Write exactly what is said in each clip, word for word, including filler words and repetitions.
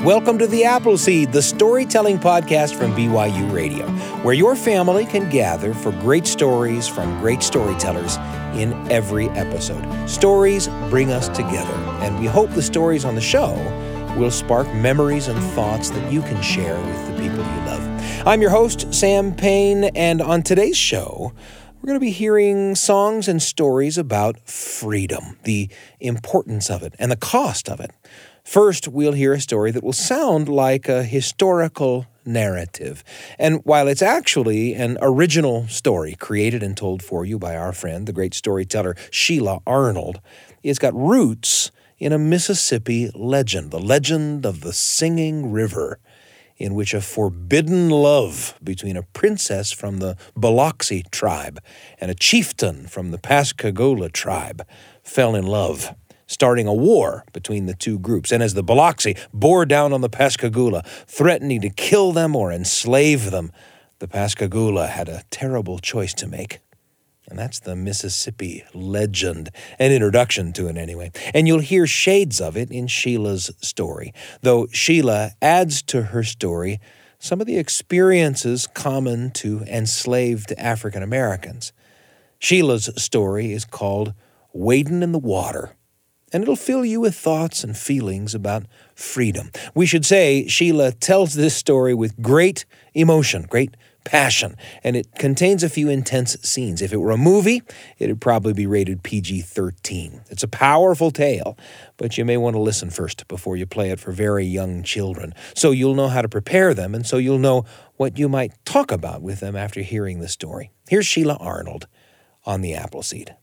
Welcome to The Appleseed, the storytelling podcast from B Y U Radio, where your family can gather for great stories from great storytellers in every episode. Stories bring us together, and we hope the stories on the show will spark memories and thoughts that you can share with the people you love. I'm your host, Sam Payne, and on today's show, we're going to be hearing songs and stories about freedom, the importance of it, and the cost of it. First, we'll hear a story that will sound like a historical narrative. And while it's actually an original story created and told for you by our friend, the great storyteller Sheila Arnold, it's got roots in a Mississippi legend, the legend of the Singing River, in which a forbidden love between a princess from the Biloxi tribe and a chieftain from the Pascagoula tribe fell in love, starting a war between the two groups. And as the Biloxi bore down on the Pascagoula, threatening to kill them or enslave them, the Pascagoula had a terrible choice to make. And that's the Mississippi legend, an introduction to it anyway. And you'll hear shades of it in Sheila's story, though Sheila adds to her story some of the experiences common to enslaved African Americans. Sheila's story is called Wadin' in the Water, and it'll fill you with thoughts and feelings about freedom. We should say Sheila tells this story with great emotion, great passion, and it contains a few intense scenes. If it were a movie, it'd probably be rated P G thirteen. It's a powerful tale, but you may want to listen first before you play it for very young children, so you'll know how to prepare them, and so you'll know what you might talk about with them after hearing the story. Here's Sheila Arnold on The Appleseed.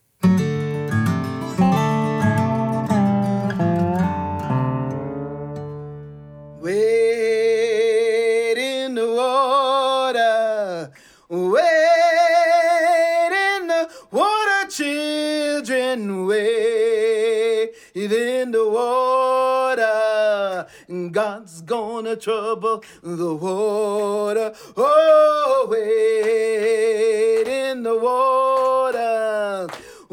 Wade in the water, wade in the water, children, wade in the water. God's gonna trouble the water. Oh, wade in the water,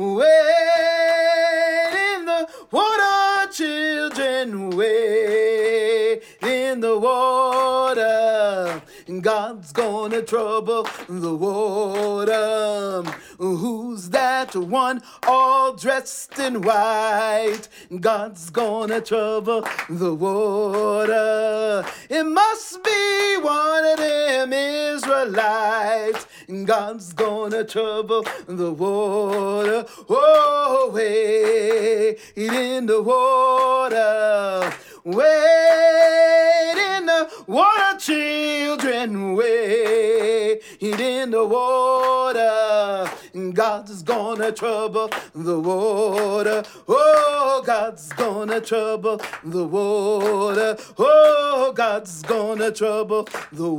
wade in the water, children, wade in the water. God's gonna trouble the water. Who's that one all dressed in white? God's gonna trouble the water. It must be one of them Israelites. God's gonna trouble the water. Oh, wade in the water. Wade in the water, children, wade in the water. God's gonna trouble the water. Oh, God's gonna trouble the water. Oh, God's gonna trouble the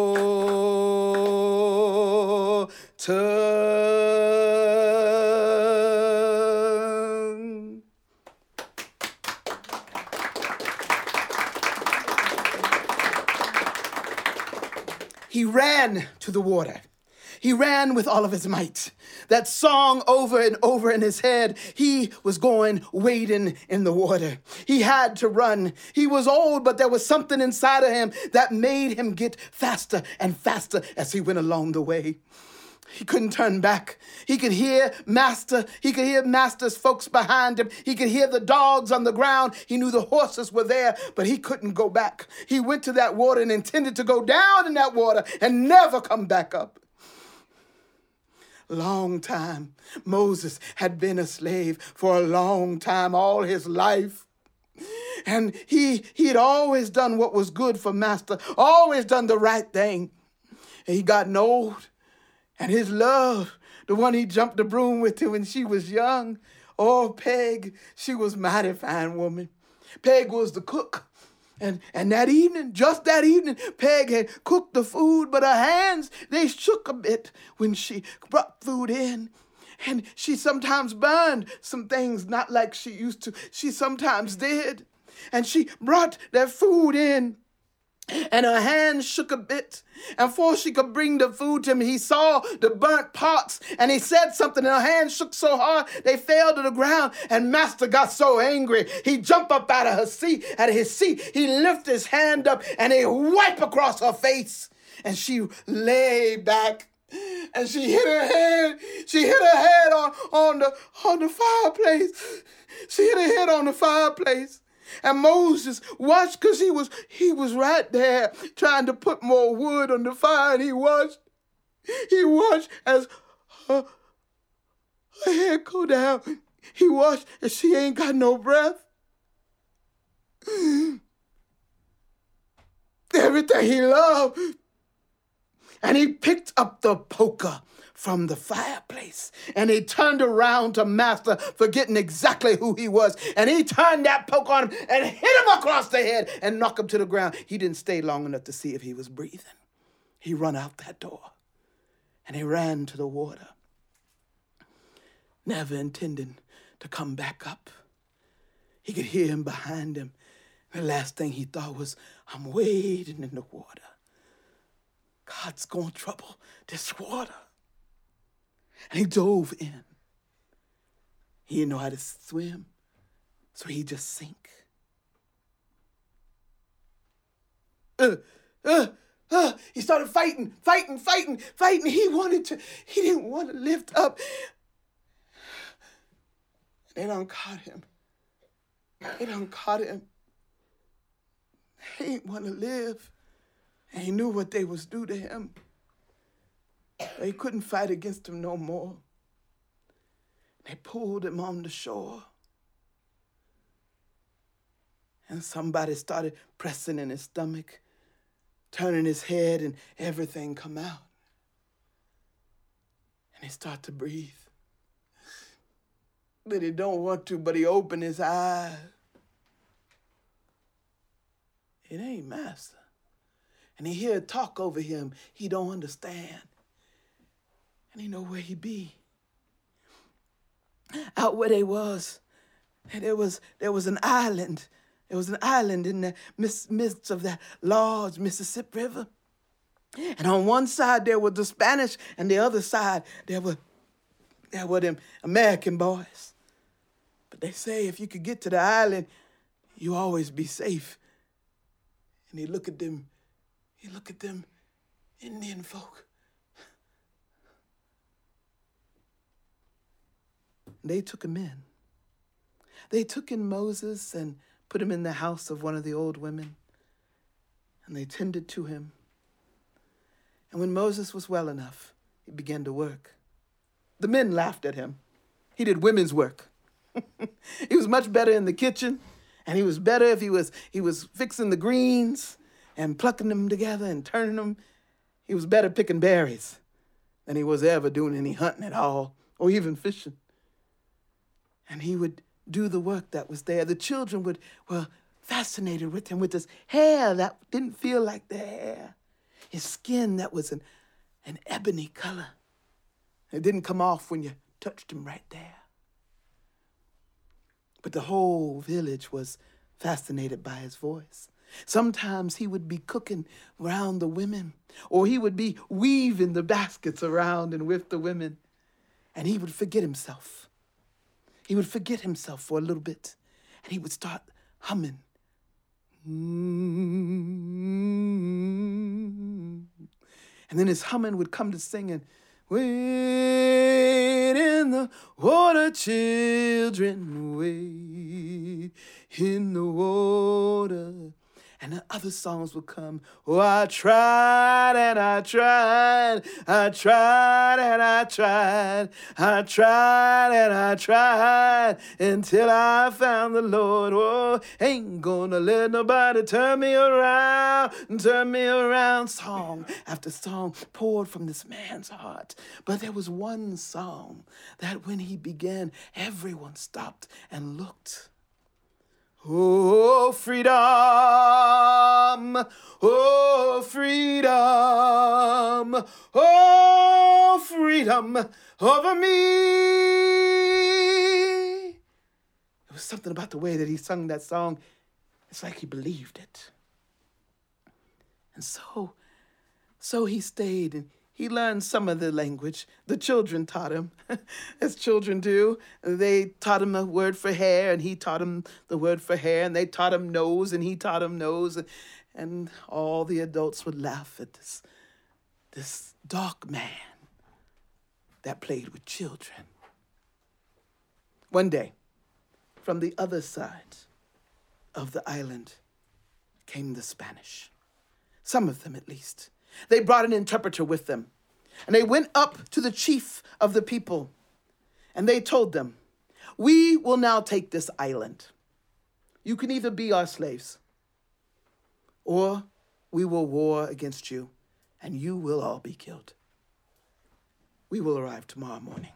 water. He ran to the water. He ran with all of his might. That song over and over in his head, he was going wading in the water. He had to run. He was old, but there was something inside of him that made him get faster and faster as he went along the way. He couldn't turn back. He could hear Master. He could hear Master's folks behind him. He could hear the dogs on the ground. He knew the horses were there, but he couldn't go back. He went to that water and intended to go down in that water and never come back up. Long time. Moses had been a slave for a long time, all his life. And he, he had always done what was good for Master, always done the right thing. And he gotten old. And his love, the one he jumped the broom with to when she was young, oh, Peg, she was a mighty fine woman. Peg was the cook. And, and that evening, just that evening, Peg had cooked the food, but her hands, they shook a bit when she brought food in. And she sometimes burned some things not like she used to. She sometimes did. And she brought that food in. And her hand shook a bit. And before she could bring the food to him, he saw the burnt pots. And he said something, and her hand shook so hard, they fell to the ground. And Master got so angry, he jumped up out of her seat, out of his seat. He lifted his hand up, and he wiped across her face. And she lay back, and she hit her head. She hit her head on, on, the, on the fireplace. She hit her head on the fireplace. And Moses watched, because he was he was right there trying to put more wood on the fire. And he watched, he watched as her, her head go down. He watched as she ain't got no breath. Everything he loved. And he picked up the poker from the fireplace. And he turned around to Master, forgetting exactly who he was. And he turned that poker on him and hit him across the head and knocked him to the ground. He didn't stay long enough to see if he was breathing. He ran out that door. And he ran to the water, never intending to come back up. He could hear him behind him. The last thing he thought was, I'm wading in the water. God's going to trouble this water. And he dove in. He didn't know how to swim, so he just sank. Uh, uh, uh, he started fighting, fighting, fighting, fighting. He wanted to, he didn't want to lift up. They done caught him. They done caught him. He didn't want to live. And he knew what they was do to him. But he couldn't fight against them no more. They pulled him on the shore. And somebody started pressing in his stomach, turning his head, and everything come out. And he started to breathe. But he don't want to, but he opened his eyes. It ain't Master. And he hear talk over him he don't understand. And he know where he be. Out where they was, there was there was an island. There was an island in the midst of that large Mississippi River. And on one side there were the Spanish, and the other side there were there were them American boys. But they say if you could get to the island, you always be safe. And he look at them, he look at them Indian folk. They took him in. They took in Moses and put him in the house of one of the old women. And they tended to him. And when Moses was well enough, he began to work. The men laughed at him. He did women's work. He was much better in the kitchen. And he was better if he was, he was fixing the greens and plucking them together and turning them. He was better picking berries than he was ever doing any hunting at all, or even fishing. And he would do the work that was there. The children would were fascinated with him, with his hair that didn't feel like their hair. His skin that was an, an ebony color. It didn't come off when you touched him right there. But the whole village was fascinated by his voice. Sometimes he would be cooking around the women, or he would be weaving the baskets around and with the women, and he would forget himself. He would forget himself for a little bit, and he would start humming. Mm-hmm. And then his humming would come to singing, wait in the water, children, wait in the water. And the other songs would come. Oh, I tried and I tried. I tried and I tried. I tried and I tried until I found the Lord. Oh, ain't gonna let nobody turn me around, turn me around. Song after song poured from this man's heart. But there was one song that when he began, everyone stopped and looked. Oh, freedom, oh, freedom, oh, freedom over me. There was something about the way that he sung that song. It's like he believed it. And so, so he stayed and he learned some of the language. The children taught him, as children do. They taught him a word for hair, and he taught him the word for hair, and they taught him nose, and he taught him nose. And, and all the adults would laugh at this, this dark man that played with children. One day, from the other side of the island came the Spanish. Some of them, at least. They brought an interpreter with them. And they went up to the chief of the people. And they told them, we will now take this island. You can either be our slaves, or we will war against you, and you will all be killed. We will arrive tomorrow morning.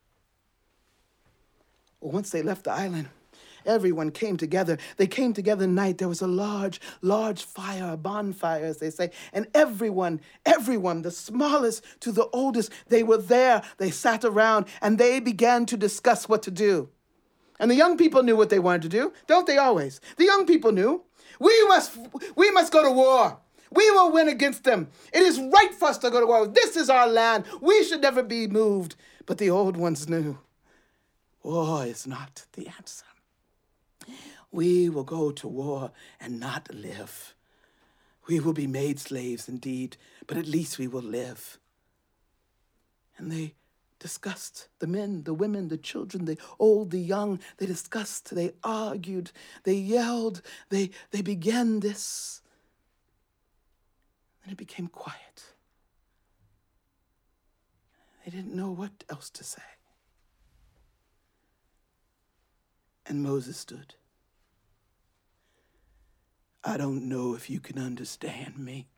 Well, once they left the island, everyone came together. They came together at night. There was a large, large fire, a bonfire, as they say. And everyone, everyone, the smallest to the oldest, they were there. They sat around and they began to discuss what to do. And the young people knew what they wanted to do. Don't they always? The young people knew. We must, we must go to war. We will win against them. It is right for us to go to war. This is our land. We should never be moved. But the old ones knew. War is not the answer. We will go to war and not live. We will be made slaves indeed, but at least we will live. And they discussed, the men, the women, the children, the old, the young, they discussed, they argued, they yelled, they, they began this. And it became quiet. They didn't know what else to say. And Moses stood. I don't know if you can understand me,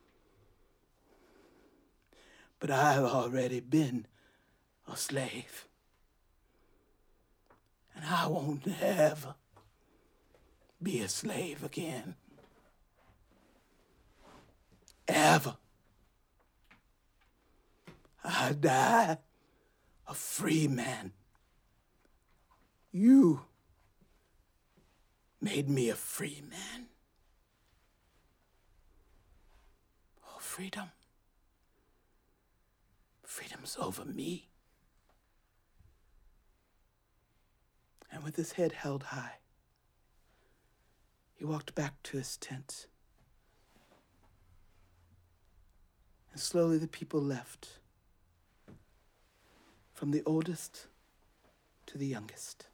but I've already been a slave. And I won't ever be a slave again. Ever. I die a free man. You made me a free man. Oh, freedom. Freedom's over me. And with his head held high, he walked back to his tent. And slowly the people left, from the oldest to the youngest.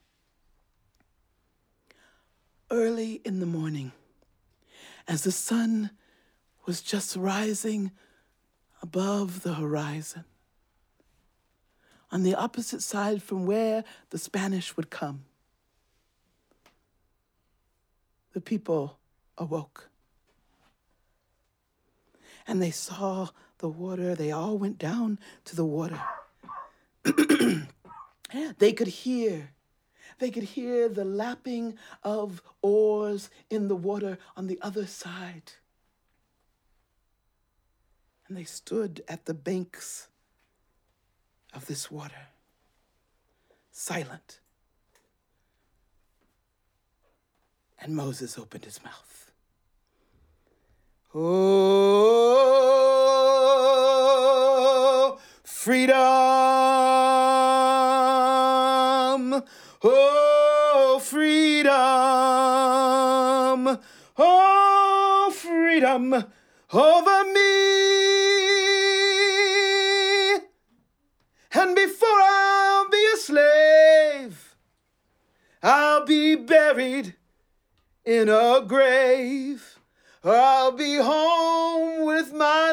Early in the morning, as the sun was just rising above the horizon, on the opposite side from where the Spanish would come, the people awoke. And they saw the water. They all went down to the water. They could hear, they could hear the lapping of oars in the water on the other side. And they stood at the banks of this water, silent. And Moses opened his mouth. Oh, freedom! Oh, freedom! Oh, freedom over me! And before I'll be a slave, I'll be buried in a grave. I'll be home with my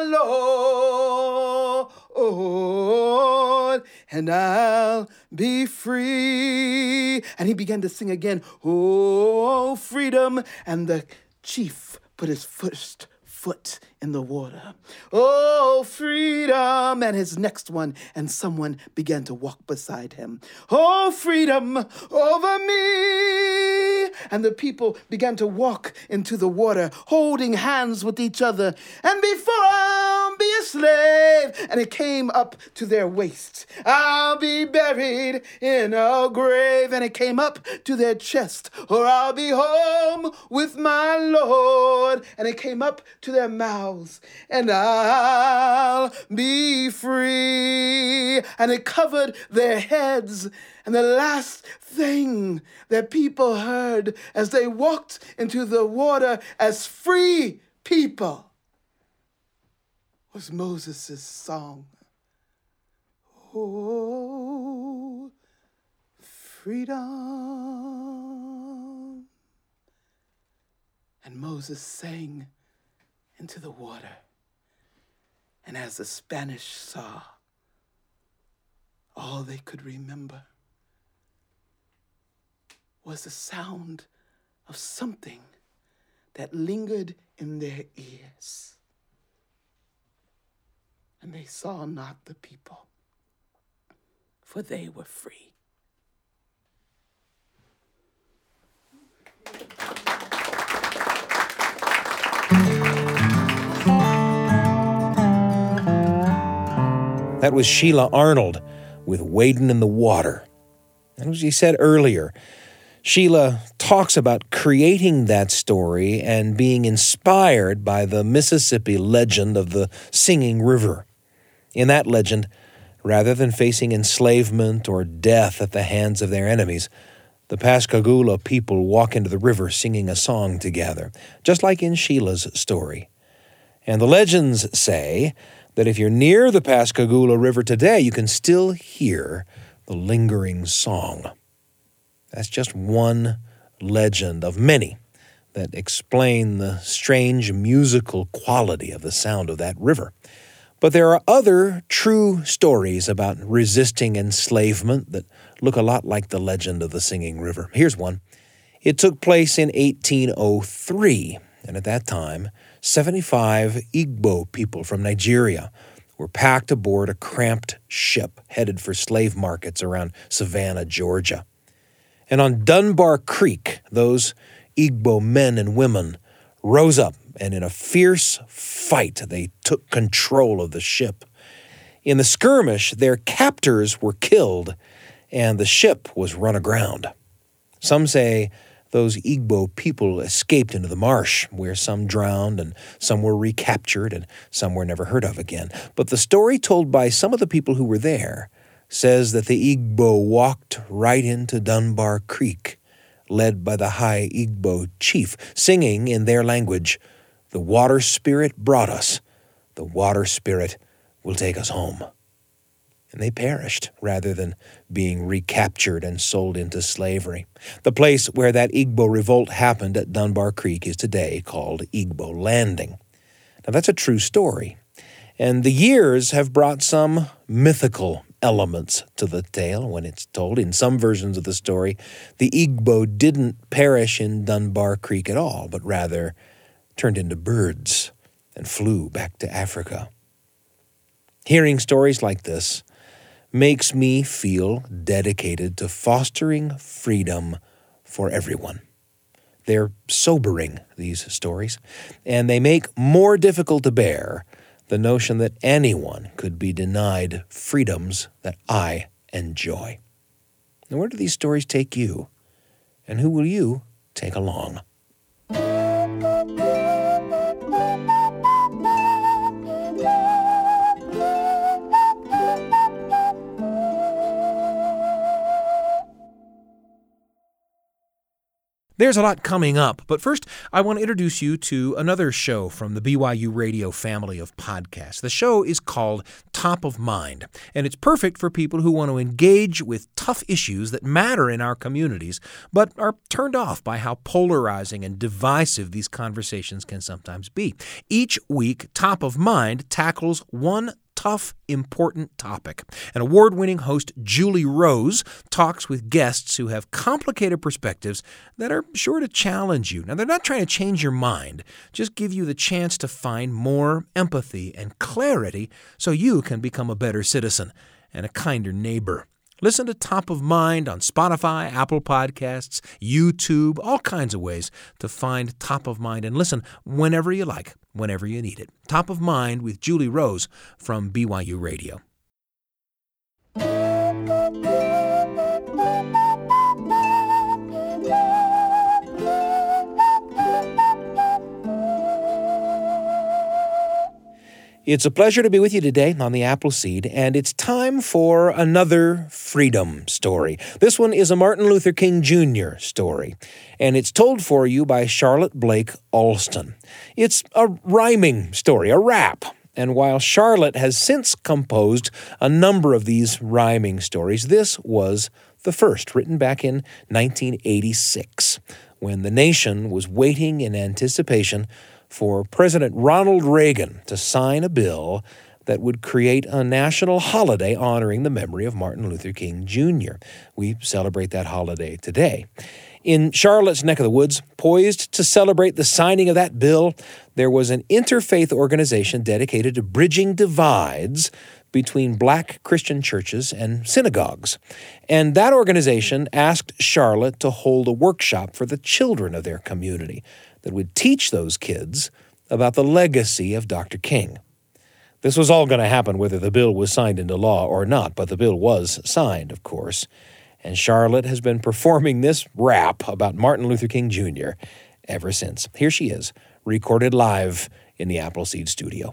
Lord, and I'll be free. And he began to sing again, oh, freedom. And the chief put his first foot in the water. Oh, freedom. And his next one, and someone began to walk beside him. Oh, freedom over me. And the people began to walk into the water, holding hands with each other. And before I'll be a slave, and it came up to their waists. I'll be buried in a grave, and it came up to their chest, or I'll be home with my Lord, and it came up to their mouths, and I'll be free, and it covered their heads. And the last thing that people heard as they walked into the water as free people was Moses' song. Oh, freedom. And Moses sang into the water. And as the Spanish saw, all they could remember was the sound of something that lingered in their ears. And they saw not the people, for they were free. That was Sheila Arnold with Wadin' in the Water. And as he said earlier, Sheila talks about creating that story and being inspired by the Mississippi legend of the Singing River. In that legend, rather than facing enslavement or death at the hands of their enemies, the Pascagoula people walk into the river singing a song together, just like in Sheila's story. And the legends say that if you're near the Pascagoula River today, you can still hear the lingering song. That's just one legend of many that explain the strange musical quality of the sound of that river. But there are other true stories about resisting enslavement that look a lot like the legend of the Singing River. Here's one. It took place in eighteen oh three, and at that time, seventy-five Igbo people from Nigeria were packed aboard a cramped ship headed for slave markets around Savannah, Georgia. And on Dunbar Creek, those Igbo men and women rose up, and in a fierce fight, they took control of the ship. In the skirmish, their captors were killed, and the ship was run aground. Some say those Igbo people escaped into the marsh, where some drowned and some were recaptured and some were never heard of again. But the story told by some of the people who were there says that the Igbo walked right into Dunbar Creek, led by the high Igbo chief, singing in their language, "The water spirit brought us. The water spirit will take us home." And they perished rather than being recaptured and sold into slavery. The place where that Igbo revolt happened at Dunbar Creek is today called Igbo Landing. Now that's a true story, and the years have brought some mythical elements to the tale when it's told. In some versions of the story, the Igbo didn't perish in Dunbar Creek at all, but rather turned into birds and flew back to Africa. Hearing stories like this makes me feel dedicated to fostering freedom for everyone. They're sobering, these stories, and they make more difficult to bear the notion that anyone could be denied freedoms that I enjoy. Now, where do these stories take you? And who will you take along? There's a lot coming up, but first I want to introduce you to another show from the B Y U Radio family of podcasts. The show is called Top of Mind, and it's perfect for people who want to engage with tough issues that matter in our communities, but are turned off by how polarizing and divisive these conversations can sometimes be. Each week, Top of Mind tackles one tough, important topic. An award-winning host, Julie Rose, talks with guests who have complicated perspectives that are sure to challenge you. Now, they're not trying to change your mind, just give you the chance to find more empathy and clarity so you can become a better citizen and a kinder neighbor. Listen to Top of Mind on Spotify, Apple Podcasts, YouTube, all kinds of ways to find Top of Mind and listen whenever you like, whenever you need it. Top of Mind with Julie Rose from B Y U Radio. It's a pleasure to be with you today on the Appleseed, and it's time for another freedom story. This one is a Martin Luther King Junior story, and it's told for you by Charlotte Blake Alston. It's a rhyming story, a rap, and while Charlotte has since composed a number of these rhyming stories, this was the first, written back in nineteen eighty-six, when the nation was waiting in anticipation for President Ronald Reagan to sign a bill that would create a national holiday honoring the memory of Martin Luther King Junior We celebrate that holiday today. In Charlotte's neck of the woods, poised to celebrate the signing of that bill, there was an interfaith organization dedicated to bridging divides between black Christian churches and synagogues. And that organization asked Charlotte to hold a workshop for the children of their community that would teach those kids about the legacy of Doctor King. This was all going to happen whether the bill was signed into law or not, but the bill was signed, of course. And Charlotte has been performing this rap about Martin Luther King Junior ever since. Here she is, recorded live in the Appleseed studio.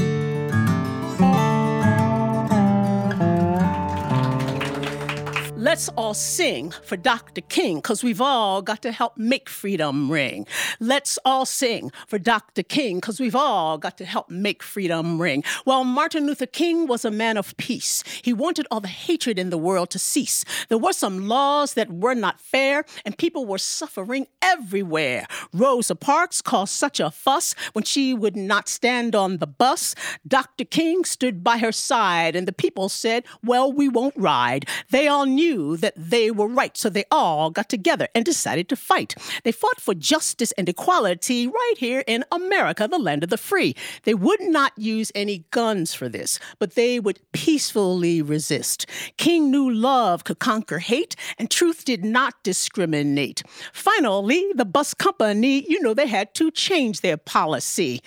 Let's all sing for Doctor King, because we've all got to help make freedom ring. Let's all sing for Doctor King, because we've all got to help make freedom ring. Well, Martin Luther King was a man of peace. He wanted all the hatred in the world to cease. There were some laws that were not fair, and people were suffering everywhere. Rosa Parks caused such a fuss when she would not stand on the bus. Doctor King stood by her side, and the people said, well, we won't ride. They all knew that they were right, so they all got together and decided to fight. They fought for justice and equality right here in America, the land of the free. They would not use any guns for this, but they would peacefully resist. King knew love could conquer hate, and truth did not discriminate. Finally, the bus company, you know, they had to change their policy.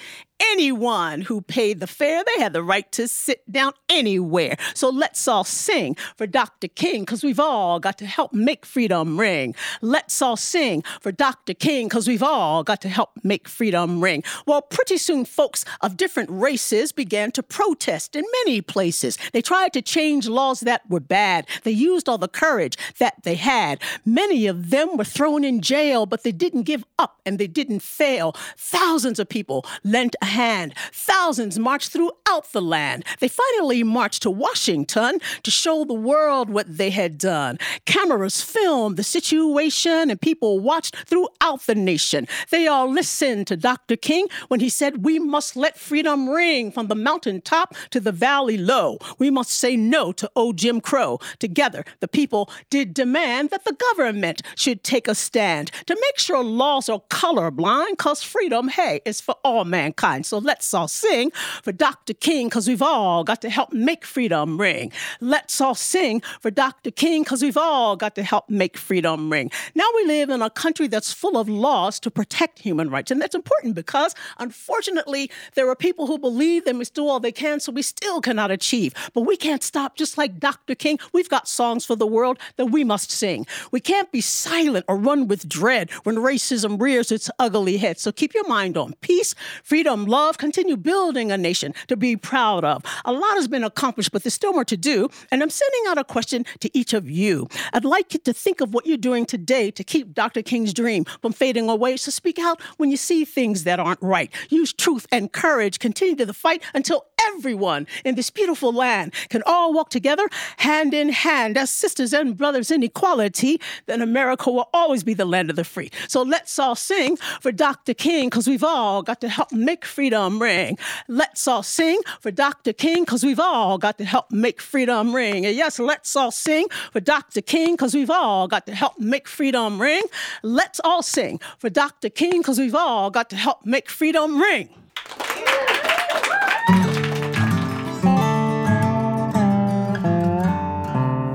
Anyone who paid the fare, they had the right to sit down anywhere. So let's all sing for Doctor King, because we've all got to help make freedom ring. Let's all sing for Doctor King, because we've all got to help make freedom ring. Well, pretty soon folks of different races began to protest in many places. They tried to change laws that were bad. They used all the courage that they had. Many of them were thrown in jail, but they didn't give up and they didn't fail. Thousands of people lent a hand. Thousands marched throughout the land. They finally marched to Washington to show the world what they had done. Cameras filmed the situation and people watched throughout the nation. They all listened to Doctor King when he said, we must let freedom ring from the mountaintop to the valley low. We must say no to old Jim Crow. Together, the people did demand that the government should take a stand to make sure laws are colorblind, because freedom, hey, is for all mankind. So let's all sing for Doctor King, because we've all got to help make freedom ring. Let's all sing for Doctor King, because we've all got to help make freedom ring. Now we live in a country that's full of laws to protect human rights, and that's important because, unfortunately, there are people who believe they must do all they can, so we still cannot achieve. But we can't stop. Just like Doctor King, we've got songs for the world that we must sing. We can't be silent or run with dread when racism rears its ugly head. So keep your mind on peace, freedom, love, continue building a nation to be proud of. A lot has been accomplished, but there's still more to do. And I'm sending out a question to each of you. I'd like you to think of what you're doing today to keep Doctor King's dream from fading away. So speak out when you see things that aren't right. Use truth and courage. Continue to the fight until everyone in this beautiful land can all walk together hand in hand as sisters and brothers in equality. Then America will always be the land of the free. So let's all sing for Doctor King, because we've all got to help make freedom ring. Let's all sing for Doctor King, because we've all got to help make freedom ring. And yes, let's all sing for Doctor King, because we've all got to help make freedom ring. Let's all sing for Doctor King, because we've all got to help make freedom ring.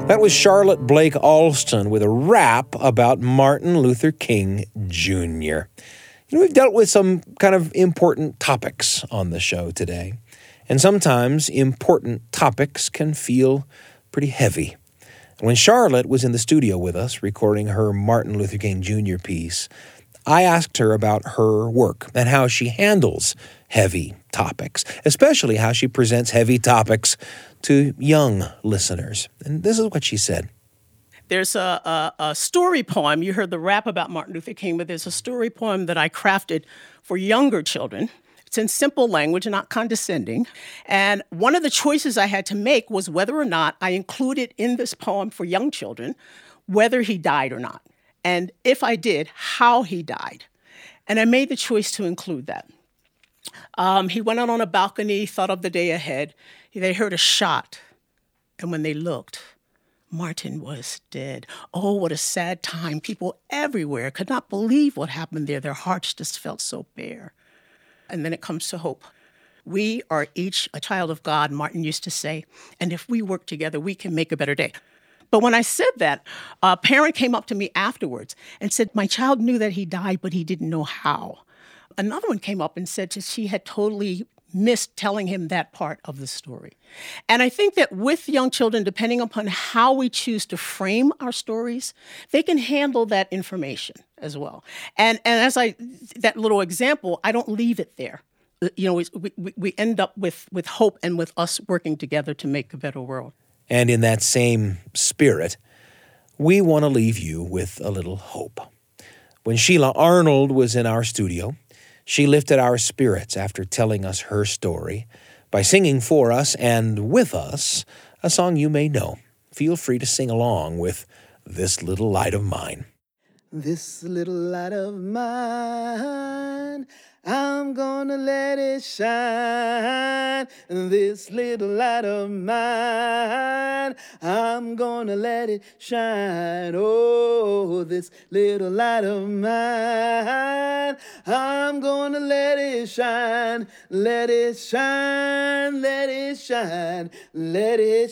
That was Charlotte Blake Alston with a rap about Martin Luther King Junior You know, we've dealt with some kind of important topics on the show today, and sometimes important topics can feel pretty heavy. When Charlotte was in the studio with us recording her Martin Luther King Junior piece, I asked her about her work and how she handles heavy topics, especially how she presents heavy topics to young listeners. And this is what she said. There's a, a, a story poem. You heard the rap about Martin Luther King, but there's a story poem that I crafted for younger children. It's in simple language and not condescending. And one of the choices I had to make was whether or not I included in this poem for young children whether he died or not. And if I did, how he died. And I made the choice to include that. Um, he went out on a balcony, thought of the day ahead. They heard a shot. And when they looked, Martin was dead. Oh, what a sad time. People everywhere could not believe what happened there. Their hearts just felt so bare. And then it comes to hope. We are each a child of God, Martin used to say, and if we work together, we can make a better day. But when I said that, a parent came up to me afterwards and said, my child knew that he died, but he didn't know how. Another one came up and said that she had totally missed telling him that part of the story. And I think that with young children, depending upon how we choose to frame our stories, they can handle that information as well. And and as I, that little example, I don't leave it there. You know, we, we, we end up with, with hope and with us working together to make a better world. And in that same spirit, we want to leave you with a little hope. When Sheila Arnold was in our studio, she lifted our spirits after telling us her story by singing for us and with us a song you may know. Feel free to sing along with This Little Light of Mine. This little light of mine, I'm gonna let it shine. This little light of mine, I'm gonna let it shine. Oh, this little light of mine, I'm gonna let it shine. Let it shine, let it shine, let it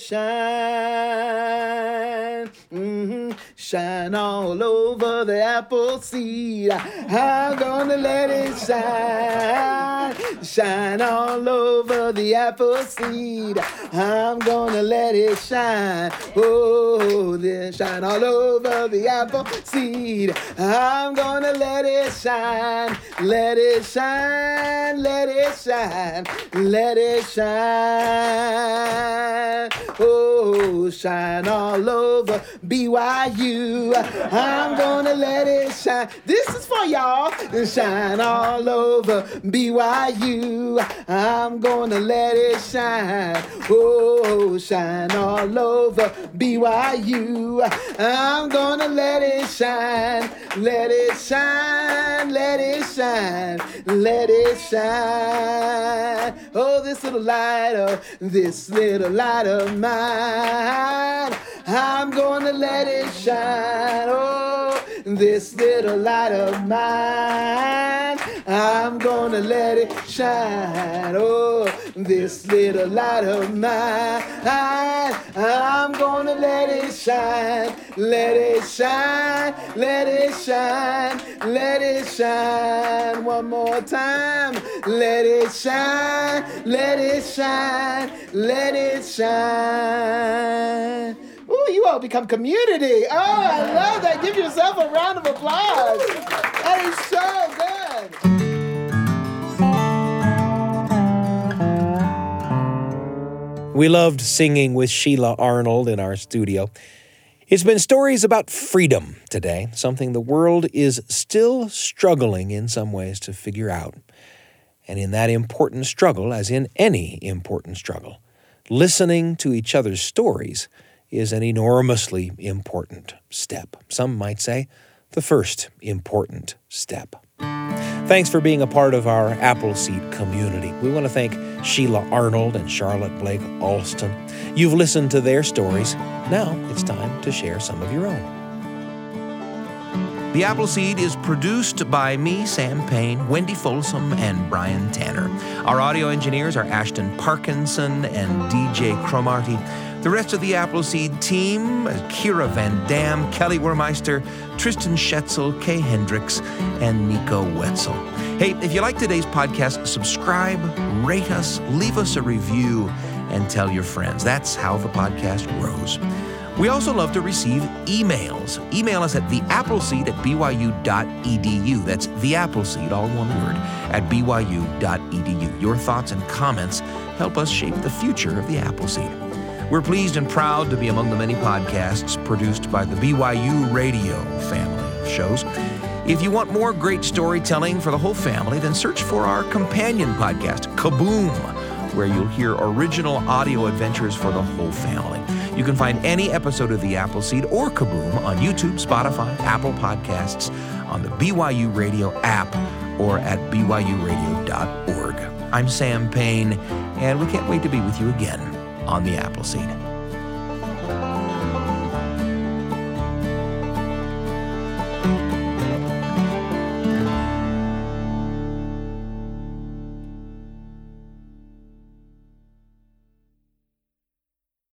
shine. Mm-hmm. Shine all over the apple seed. I'm gonna let it shine. Shine all over the apple seed. I'm gonna let it shine. Oh, then shine all over the apple seed. I'm gonna let it shine. Let it shine. Let it shine. Let it shine. Oh, shine all over B Y U. I'm gonna let it shine. This is for y'all. Shine all over B Y U. I'm gonna let it shine. Oh, shine all over B Y U. I'm gonna let it shine. Let it shine. Let it shine. Let it shine. Oh, this little light of, this little light of mine, I'm gonna let it shine. Oh, this little light of mine, I'm gonna let it shine. Oh, this little light of mine, I'm gonna let it shine. Let it shine, let it shine, let it shine. One more time. Let it shine, let it shine, let it shine. Ooh, you all become community. Oh, I love that. Give yourself a round of applause. That is so good. We loved singing with Sheila Arnold in our studio. It's been stories about freedom today, something the world is still struggling in some ways to figure out. And in that important struggle, as in any important struggle, listening to each other's stories is an enormously important step. Some might say the first important step. Thanks for being a part of our Appleseed community. We want to thank Sheila Arnold and Charlotte Blake Alston. You've listened to their stories. Now it's time to share some of your own. The Appleseed is produced by me, Sam Payne, Wendy Folsom, and Brian Tanner. Our audio engineers are Ashton Parkinson and D J Cromarty. The rest of the Appleseed team, Kira Van Dam, Kelly Wermeister, Tristan Schetzel, Kay Hendricks, and Nico Wetzel. Hey, if you like today's podcast, subscribe, rate us, leave us a review, and tell your friends. That's how the podcast grows. We also love to receive emails. Email us at the appleseed at b y u dot e d u. That's the Appleseed, all one word, at b y u dot e d u. Your thoughts and comments help us shape the future of the Appleseed. We're pleased and proud to be among the many podcasts produced by the B Y U Radio family of shows. If you want more great storytelling for the whole family, then search for our companion podcast, Kaboom, where you'll hear original audio adventures for the whole family. You can find any episode of The Appleseed or Kaboom on YouTube, Spotify, Apple Podcasts, on the B Y U Radio app, or at b y u radio dot org. I'm Sam Payne, and we can't wait to be with you again on The Appleseed.